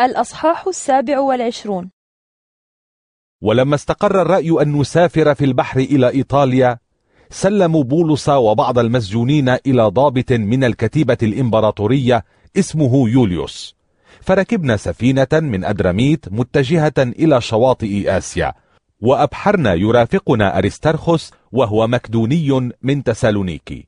الأصحاح 27. ولما استقر الرأي أن نسافر في البحر إلى إيطاليا، سلموا بولس وبعض المسجونين إلى ضابط من الكتيبة الإمبراطورية اسمه يوليوس، فركبنا سفينة من أدراميت متجهة إلى شواطئ آسيا، وأبحرنا يرافقنا أريسترخس وهو مكدوني من تسالونيكي.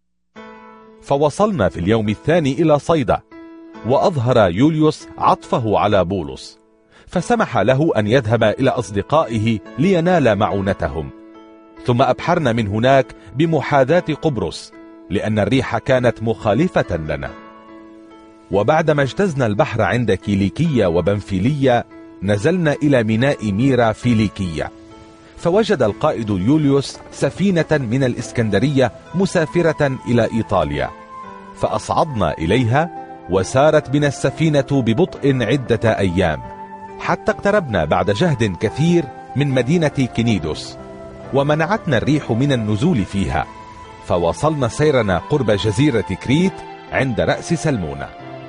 فوصلنا في اليوم الثاني إلى صيدا، وأظهر يوليوس عطفه على بولس، فسمح له أن يذهب إلى أصدقائه لينال معونتهم. ثم أبحرنا من هناك بمحاذاة قبرص، لأن الريح كانت مخالفة لنا. وبعدما اجتزنا البحر عند كيليكية وبنفيلية، نزلنا إلى ميناء ميرا فيليكية، فوجد القائد يوليوس سفينة من الإسكندرية مسافرة إلى إيطاليا، فأصعدنا إليها، وسارت بنا السفينة ببطء عدة أيام، حتى اقتربنا بعد جهد كثير من مدينة كنيدوس، ومنعتنا الريح من النزول فيها، فوصلنا سيرنا قرب جزيرة كريت عند رأس سلمونة.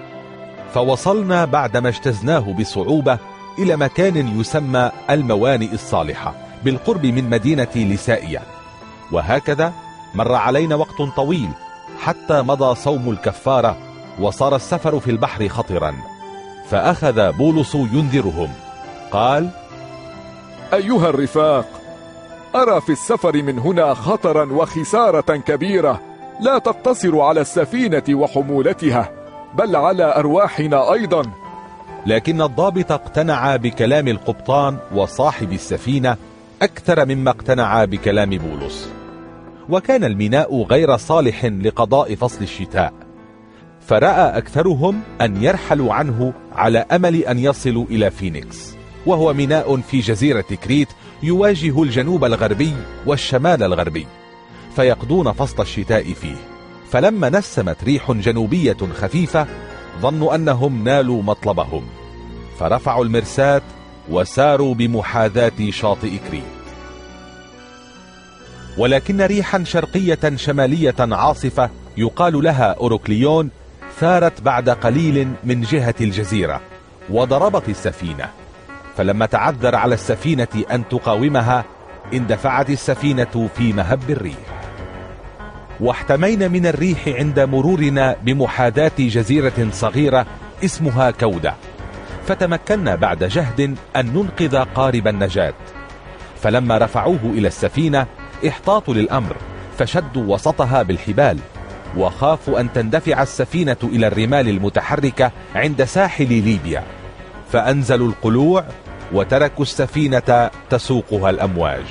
فوصلنا بعدما اجتزناه بصعوبة إلى مكان يسمى الموانئ الصالحة بالقرب من مدينة ليسائيا، وهكذا مر علينا وقت طويل حتى مضى صوم الكفارة، وصار السفر في البحر خطرا. فأخذ بولس ينذرهم، قال: أيها الرفاق، أرى في السفر من هنا خطرا وخسارة كبيرة لا تقتصر على السفينة وحمولتها، بل على أرواحنا أيضا. لكن الضابط اقتنع بكلام القبطان وصاحب السفينة أكثر مما اقتنع بكلام بولس، وكان الميناء غير صالح لقضاء فصل الشتاء، فرأى أكثرهم أن يرحلوا عنه على أمل أن يصلوا إلى فينيكس، وهو ميناء في جزيرة كريت يواجه الجنوب الغربي والشمال الغربي، فيقضون فصل الشتاء فيه. فلما نسمت ريح جنوبية خفيفة ظنوا أنهم نالوا مطلبهم، فرفعوا المرساة وساروا بمحاذاة شاطئ كريت. ولكن ريحا شرقية شمالية عاصفة يقال لها أوروكليون ثارت بعد قليل من جهة الجزيرة وضربت السفينة، فلما تعذر على السفينة أن تقاومها اندفعت السفينة في مهب الريح. واحتمينا من الريح عند مرورنا بمحاذاة جزيرة صغيرة اسمها كودة، فتمكنا بعد جهد أن ننقذ قارب النجاة. فلما رفعوه إلى السفينة احتاطوا للأمر، فشدوا وسطها بالحبال، وخافوا أن تندفع السفينة إلى الرمال المتحركة عند ساحل ليبيا، فأنزلوا القلوع وتركوا السفينة تسوقها الأمواج.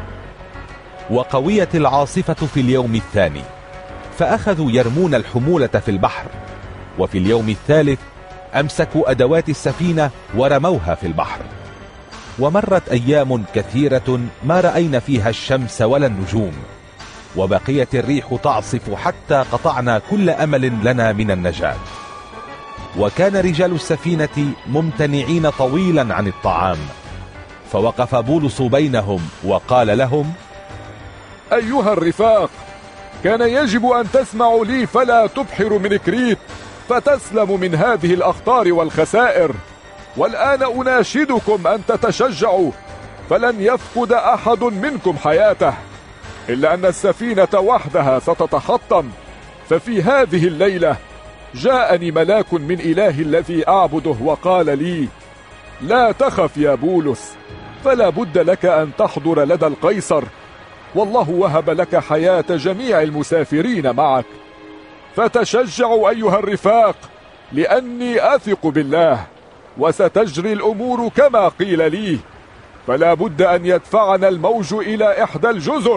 وقويت العاصفة في اليوم الثاني، فأخذوا يرمون الحمولة في البحر، وفي اليوم الثالث أمسكوا أدوات السفينة ورموها في البحر. ومرت أيام كثيرة ما رأينا فيها الشمس ولا النجوم، وبقيت الريح تعصف حتى قطعنا كل أمل لنا من النجاة. وكان رجال السفينة ممتنعين طويلا عن الطعام، فوقف بولس بينهم وقال لهم: أيها الرفاق، كان يجب أن تسمعوا لي فلا تبحروا من كريت فتسلموا من هذه الأخطار والخسائر. والآن أناشدكم أن تتشجعوا، فلن يفقد أحد منكم حياته، إلا أن السفينة وحدها ستتحطم. ففي هذه الليلة جاءني ملاك من إله الذي أعبده وقال لي: لا تخف يا بولس، فلا بد لك أن تحضر لدى القيصر، والله وهب لك حياة جميع المسافرين معك. فتشجعوا أيها الرفاق، لأني أثق بالله، وستجري الأمور كما قيل لي، فلا بد أن يدفعنا الموج إلى إحدى الجزر.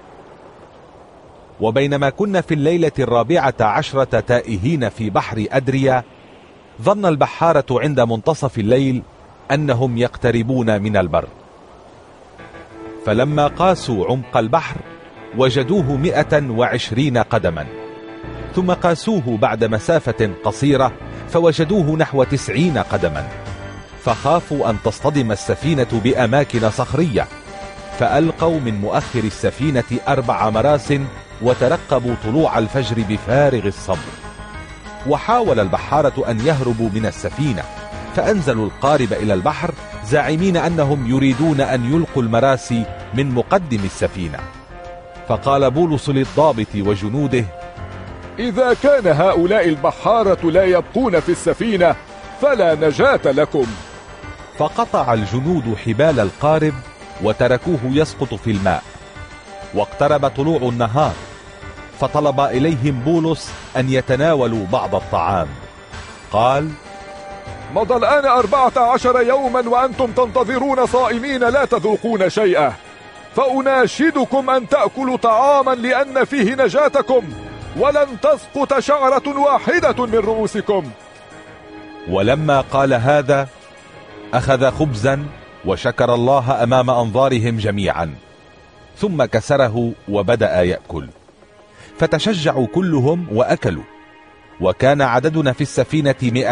وبينما كنا في الليلة 14 تائهين في بحر أدريا، ظن البحارة عند منتصف الليل أنهم يقتربون من البر، فلما قاسوا عمق البحر وجدوه 120 قدما، ثم قاسوه بعد مسافة قصيرة فوجدوه نحو 90 قدما، فخافوا أن تصطدم السفينة بأماكن صخرية، فألقوا من مؤخر السفينة 4 مراس وترقبوا طلوع الفجر بفارغ الصبر. وحاول البحارة أن يهربوا من السفينة، فأنزلوا القارب إلى البحر زاعمين أنهم يريدون أن يلقوا المراسي من مقدم السفينة. فقال بولس للضابط وجنوده: إذا كان هؤلاء البحارة لا يبقون في السفينة فلا نجاة لكم. فقطع الجنود حبال القارب وتركوه يسقط في الماء. واقترب طلوع النهار، فطلب إليهم بولس أن يتناولوا بعض الطعام. قال: مضى الآن 14 يوما وأنتم تنتظرون صائمين لا تذوقون شيئا، فأناشدكم أن تأكلوا طعاما لأن فيه نجاتكم، ولن تسقط شعرة واحدة من رؤوسكم. ولما قال هذا أخذ خبزا وشكر الله أمام أنظارهم جميعا، ثم كسره وبدأ يأكل. فتشجعوا كلهم وأكلوا، وكان عددنا في السفينة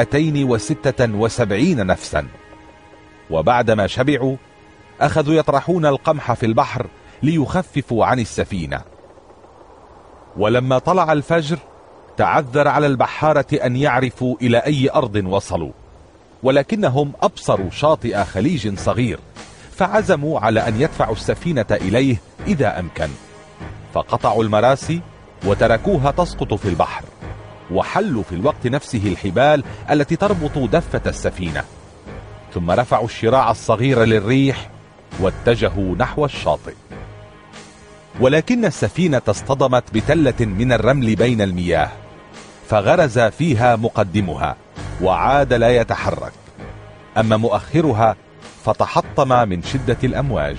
276 نفسا. وبعدما شبعوا أخذوا يطرحون القمح في البحر ليخففوا عن السفينة. ولما طلع الفجر تعذر على البحارة أن يعرفوا إلى أي أرض وصلوا، ولكنهم أبصروا شاطئ خليج صغير، فعزموا على أن يدفعوا السفينة إليه إذا أمكن. فقطعوا المراسي وتركوها تسقط في البحر، وحلوا في الوقت نفسه الحبال التي تربط دفة السفينة، ثم رفعوا الشراع الصغير للريح واتجهوا نحو الشاطئ. ولكن السفينة اصطدمت بتلة من الرمل بين المياه، فغرز فيها مقدمها وعاد لا يتحرك، أما مؤخرها فتحطم من شدة الأمواج.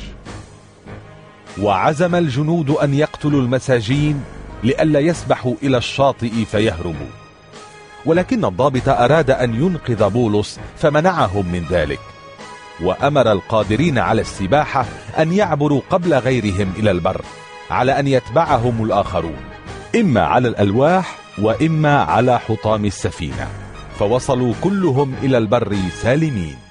وعزم الجنود أن يقتلوا المساجين لئلا يسبحوا إلى الشاطئ فيهربوا، ولكن الضابط أراد أن ينقذ بولس فمنعهم من ذلك، وأمر القادرين على السباحة أن يعبروا قبل غيرهم إلى البر، على أن يتبعهم الآخرون إما على الألواح وإما على حطام السفينة. فوصلوا كلهم إلى البر سالمين.